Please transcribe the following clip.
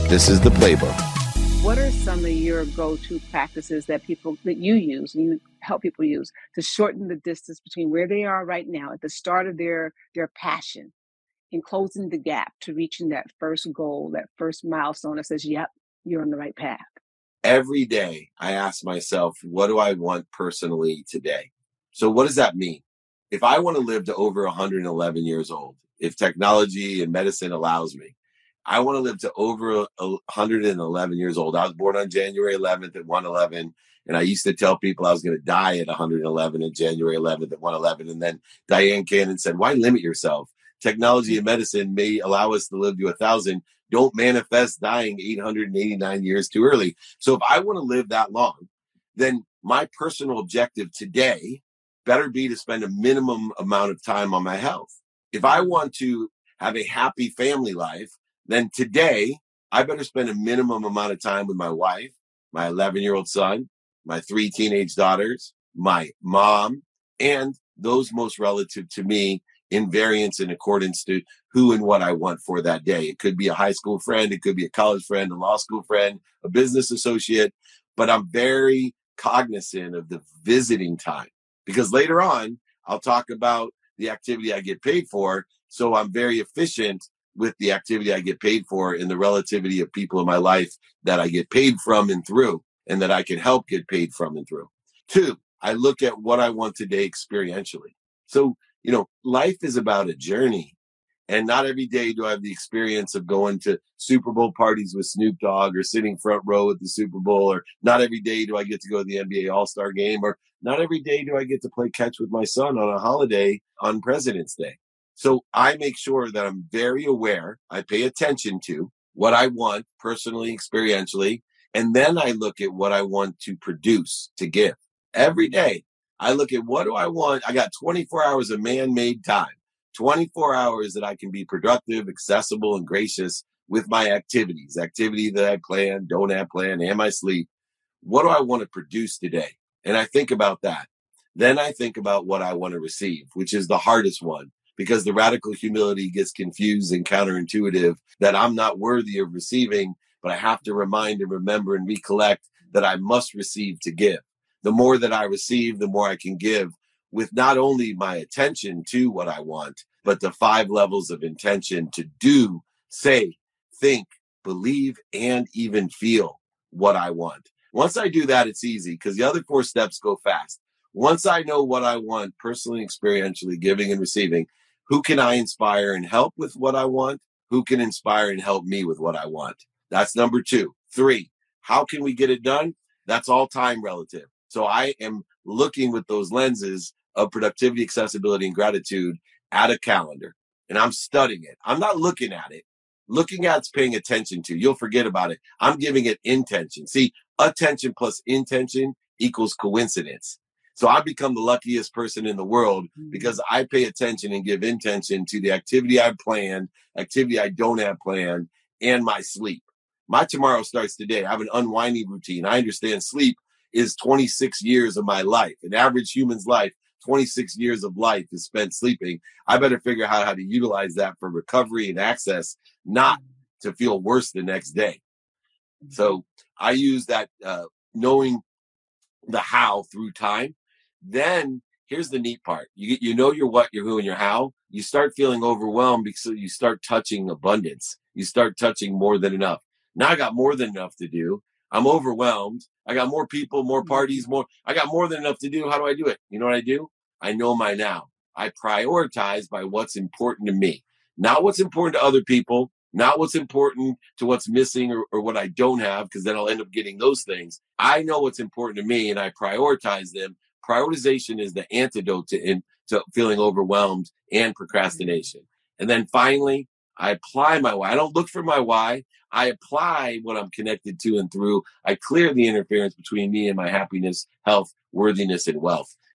This is the playbook. What are some of your go-to practices that you use, you help people use to shorten the distance between where they are right now at the start of their passion and closing the gap to reaching that first goal, that first milestone that says, yep, you're on the right path? Every day I ask myself, what do I want personally today? So what does that mean? If I want to live to over 111 years old, if technology and medicine allows me, I want to live to over 111 years old. I was born on January 11th at 111. And I used to tell people I was going to die at 111 and January 11th at 111. And then Diane Cannon said, why limit yourself? Technology and medicine may allow us to live to 1,000. Don't manifest dying 889 years too early. So if I want to live that long, then my personal objective today better be to spend a minimum amount of time on my health. If I want to have a happy family life, then today I better spend a minimum amount of time with my wife, my 11-year-old son, my 3 teenage daughters, my mom, and those most relative to me in variance in accordance to who and what I want for that day. It could be a high school friend, it could be a college friend, a law school friend, a business associate, but I'm very cognizant of the visiting time because later on I'll talk about the activity I get paid for. So I'm very efficient with the activity I get paid for in the relativity of people in my life that I get paid from and through and that I can help get paid from and through. 2, I look at what I want today experientially. So, life is about a journey. And not every day do I have the experience of going to Super Bowl parties with Snoop Dogg or sitting front row at the Super Bowl, or not every day do I get to go to the NBA All-Star game, or not every day do I get to play catch with my son on a holiday on President's Day. So I make sure that I'm very aware. I pay attention to what I want personally, experientially, and then I look at what I want to produce, to give. Every day, I look at what do I want. I got 24 hours of man-made time. 24 hours that I can be productive, accessible, and gracious with my activity that I plan, don't have planned, and my sleep. What do I want to produce today? And I think about that. Then I think about what I want to receive, which is the hardest one because the radical humility gets confused and counterintuitive that I'm not worthy of receiving, but I have to remind and remember and recollect that I must receive to give. The more that I receive, the more I can give, with not only my attention to what I want, but the 5 levels of intention to do, say, think, believe, and even feel what I want. Once I do that, it's easy because the other 4 steps go fast. Once I know what I want, personally, experientially, giving and receiving, who can I inspire and help with what I want? Who can inspire and help me with what I want? That's number 2. 3, how can we get it done? That's all time relative. So I am looking with those lenses of productivity, accessibility, and gratitude at a calendar. And I'm studying it. I'm not looking at it. Looking at it's paying attention to. You'll forget about it. I'm giving it intention. See, attention plus intention equals coincidence. So I become the luckiest person in the world because I pay attention and give intention to the activity I planned, activity I don't have planned, and my sleep. My tomorrow starts today. I have an unwinding routine. I understand sleep is 26 years of my life. An average human's life, 26 years of life is spent sleeping. I better figure out how to utilize that for recovery and access, not to feel worse the next day. So I use that knowing the how through time. Then here's the neat part. You know your what, your who, and your how. You start feeling overwhelmed because you start touching abundance. You start touching more than enough. Now I got more than enough to do. I'm overwhelmed. I got more people, more parties, I got more than enough to do. How do I do it? You know what I do? I know my now. I prioritize by what's important to me, not what's important to other people, not what's important to what's missing or what I don't have, because then I'll end up getting those things. I know what's important to me and I prioritize them. Prioritization is the antidote to feeling overwhelmed and procrastination. And then finally, I apply my why. I don't look for my why. I apply what I'm connected to and through. I clear the interference between me and my happiness, health, worthiness, and wealth.